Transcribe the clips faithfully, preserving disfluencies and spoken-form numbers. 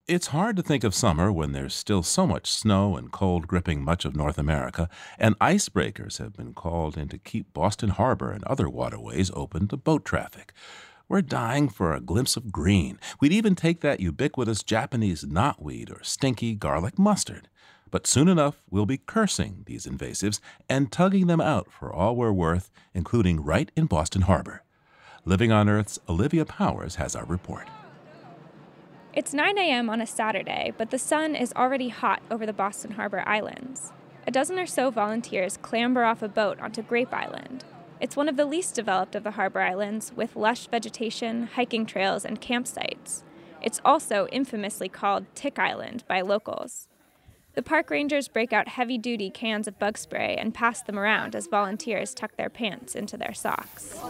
It's hard to think of summer when there's still so much snow and cold gripping much of North America, and icebreakers have been called in to keep Boston Harbor and other waterways open to boat traffic. We're dying for a glimpse of green. We'd even take that ubiquitous Japanese knotweed or stinky garlic mustard. But soon enough, we'll be cursing these invasives and tugging them out for all we're worth, including right in Boston Harbor. Living on Earth's Olivia Powers has our report. It's nine a.m. on a Saturday, but the sun is already hot over the Boston Harbor Islands. A dozen or so volunteers clamber off a boat onto Grape Island. It's one of the least developed of the harbor islands, with lush vegetation, hiking trails, and campsites. It's also infamously called Tick Island by locals. The park rangers break out heavy-duty cans of bug spray and pass them around as volunteers tuck their pants into their socks.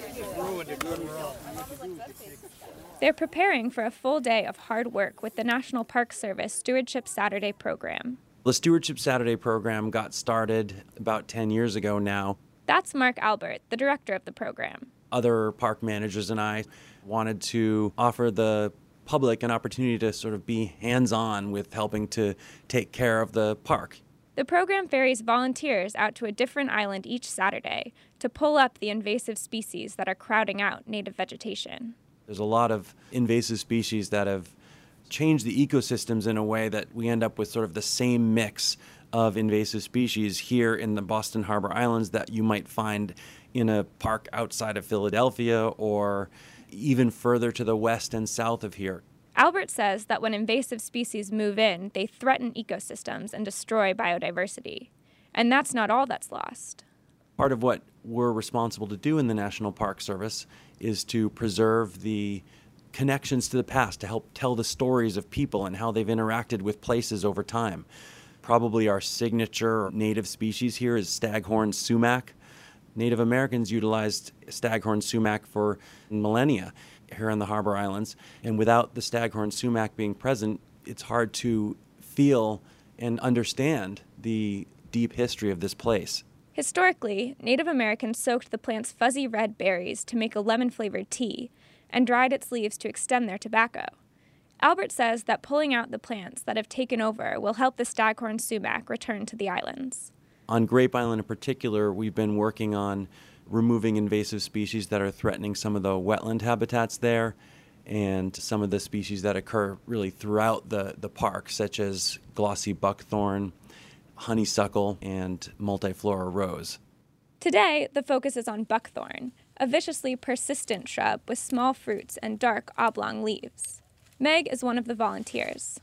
They're preparing for a full day of hard work with the National Park Service Stewardship Saturday program. The Stewardship Saturday program got started about ten years ago now. That's Mark Albert, the director of the program. Other park managers and I wanted to offer the public an opportunity to sort of be hands-on with helping to take care of the park. The program ferries volunteers out to a different island each Saturday to pull up the invasive species that are crowding out native vegetation. There's a lot of invasive species that have changed the ecosystems in a way that we end up with sort of the same mix of invasive species here in the Boston Harbor Islands that you might find in a park outside of Philadelphia or even further to the west and south of here. Albert says that when invasive species move in, they threaten ecosystems and destroy biodiversity. And that's not all that's lost. Part of what we're responsible to do in the National Park Service is to preserve the connections to the past, to help tell the stories of people and how they've interacted with places over time. Probably our signature native species here is staghorn sumac. Native Americans utilized staghorn sumac for millennia here on the Harbor Islands. And without the staghorn sumac being present, it's hard to feel and understand the deep history of this place. Historically, Native Americans soaked the plant's fuzzy red berries to make a lemon-flavored tea and dried its leaves to extend their tobacco. Albert says that pulling out the plants that have taken over will help the staghorn sumac return to the islands. On Grape Island in particular, we've been working on removing invasive species that are threatening some of the wetland habitats there and some of the species that occur really throughout the, the park, such as glossy buckthorn, honeysuckle, and multiflora rose. Today, the focus is on buckthorn, a viciously persistent shrub with small fruits and dark oblong leaves. Meg is one of the volunteers.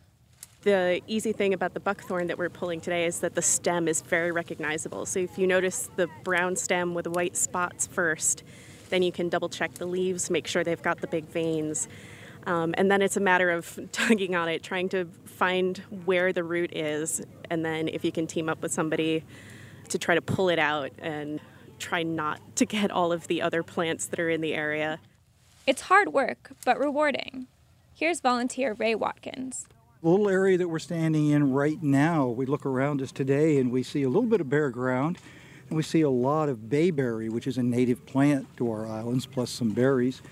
The easy thing about the buckthorn that we're pulling today is that the stem is very recognizable. So if you notice the brown stem with the white spots first, then you can double check the leaves, make sure they've got the big veins. Um, and then it's a matter of tugging on it, trying to find where the root is, and then if you can team up with somebody to try to pull it out and try not to get all of the other plants that are in the area. It's hard work, but rewarding. Here's volunteer Ray Watkins. The little area that we're standing in right now, we look around us today and we see a little bit of bare ground, and we see a lot of bayberry, which is a native plant to our islands, plus some berries.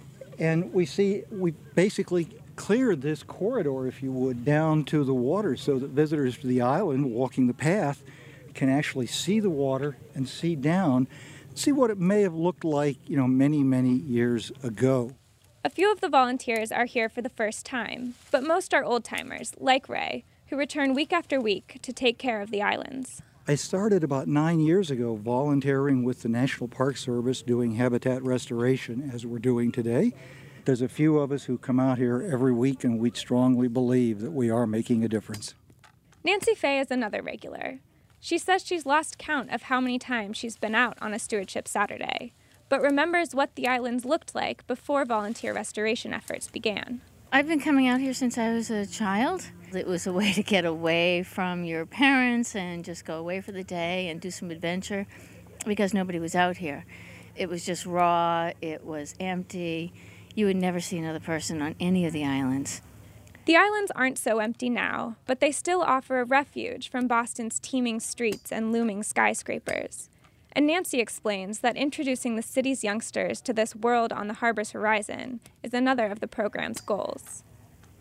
And we see, we basically cleared this corridor, if you would, down to the water so that visitors to the island walking the path can actually see the water and see down, see what it may have looked like, you know, many, many years ago. A few of the volunteers are here for the first time, but most are old-timers, like Ray, who return week after week to take care of the islands. I started about nine years ago volunteering with the National Park Service doing habitat restoration, as we're doing today. There's a few of us who come out here every week, and we strongly believe that we are making a difference. Nancy Fay is another regular. She says she's lost count of how many times she's been out on a Stewardship Saturday, but remembers what the islands looked like before volunteer restoration efforts began. I've been coming out here since I was a child. It was a way to get away from your parents and just go away for the day and do some adventure because nobody was out here. It was just raw, it was empty. You would never see another person on any of the islands. The islands aren't so empty now, but they still offer a refuge from Boston's teeming streets and looming skyscrapers. And Nancy explains that introducing the city's youngsters to this world on the harbor's horizon is another of the program's goals.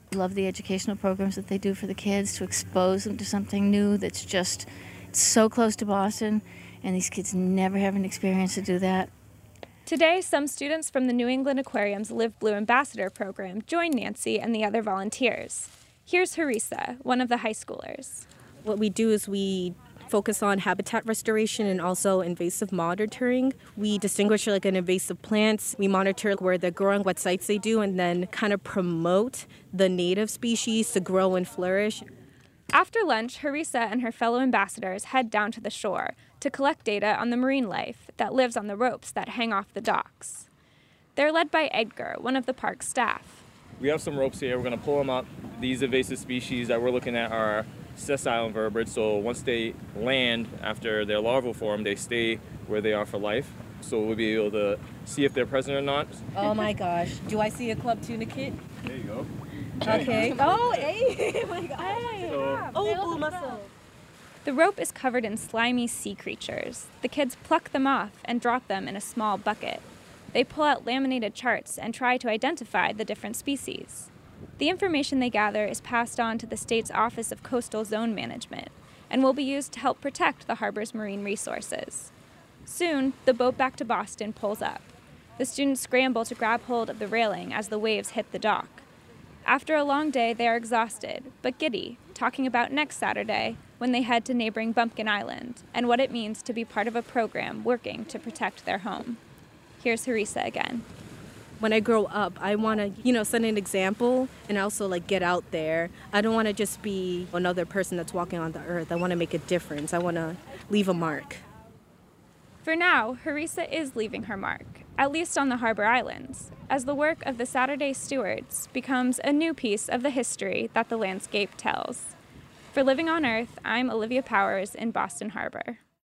Love the educational programs that they do for the kids to expose them to something new that's just so close to Boston, and these kids never have an experience to do that. Today, some students from the New England Aquarium's Live Blue Ambassador program join Nancy and the other volunteers. Here's Harisa, one of the high schoolers. What we do is we focus on habitat restoration and also invasive monitoring. We distinguish like an invasive plants. We monitor where they're growing, what sites they do, and then kind of promote the native species to grow and flourish. After lunch, Harisa and her fellow ambassadors head down to the shore to collect data on the marine life that lives on the ropes that hang off the docks. They're led by Edgar, one of the park's staff. We have some ropes here. We're going to pull them up. These invasive species that we're looking at are sessile invertebrates, so once they land after their larval form, they stay where they are for life. So we'll be able to see if they're present or not. Oh my gosh. Do I see a club tuna kit? There you go. Okay. Oh, hey. Oh my gosh. Hey, So, Oh, blue mussel. The rope is covered in slimy sea creatures. The kids pluck them off and drop them in a small bucket. They pull out laminated charts and try to identify the different species. The information they gather is passed on to the state's Office of Coastal Zone Management and will be used to help protect the harbor's marine resources. Soon, the boat back to Boston pulls up. The students scramble to grab hold of the railing as the waves hit the dock. After a long day, they are exhausted, but giddy, talking about next Saturday when they head to neighboring Bumpkin Island and what it means to be part of a program working to protect their home. Here's Harisa again. When I grow up, I want to, you know, set an example and also like get out there. I don't want to just be another person that's walking on the earth. I want to make a difference. I want to leave a mark. For now, Harisa is leaving her mark, at least on the Harbor Islands, as the work of the Saturday Stewards becomes a new piece of the history that the landscape tells. For Living on Earth, I'm Olivia Powers in Boston Harbor.